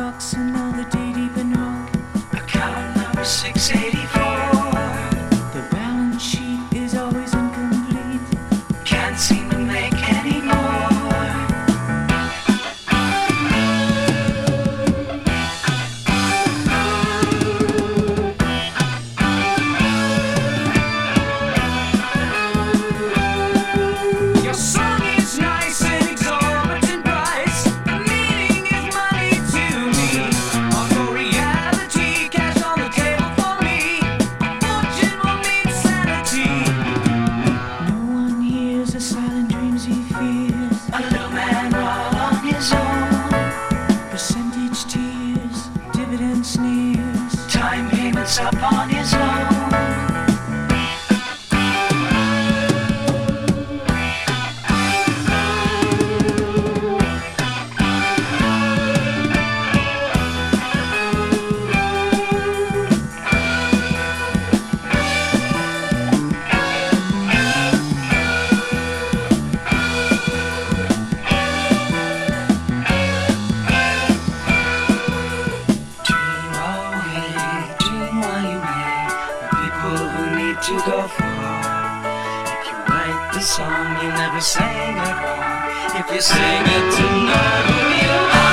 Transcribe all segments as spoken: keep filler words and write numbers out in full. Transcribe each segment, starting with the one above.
box, another day deep in rock. Account number six eighty-four. The balance sheet is always incomplete. Can't seem to make any more. Your song is nice and exorbitant price. The meaning is money to me. Although reality, cash on the table for me. Fortune will mean sanity. No one hears the silent dreams he fears. A little man all on his own. Percentage tears, dividend sneers. Time payments up on his own. To go far. If you write the song, you never sing it wrong. If you sing it to know who you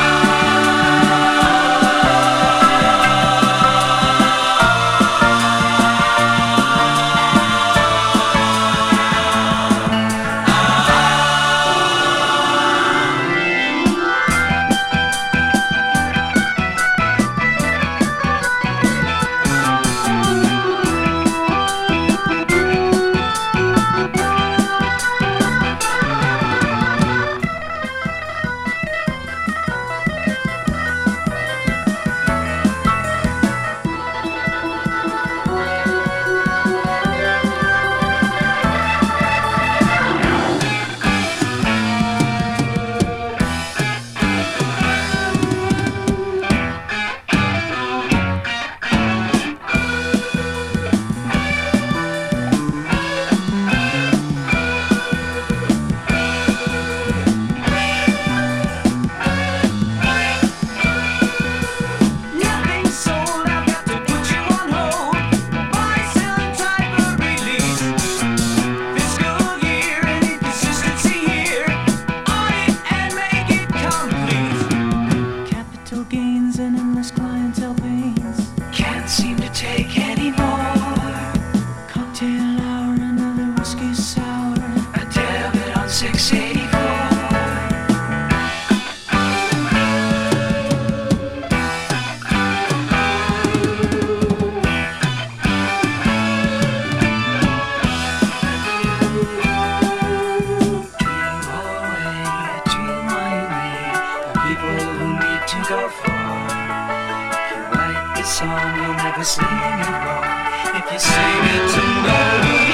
gains and endless clientele pains. can't seem to take any more. Cocktail hour, another whiskey sour. A debit on six eighty-four. Dream away, dream while you may. The people who need to go far. If you write the song, you'll never sing it wrong. If you sing it to know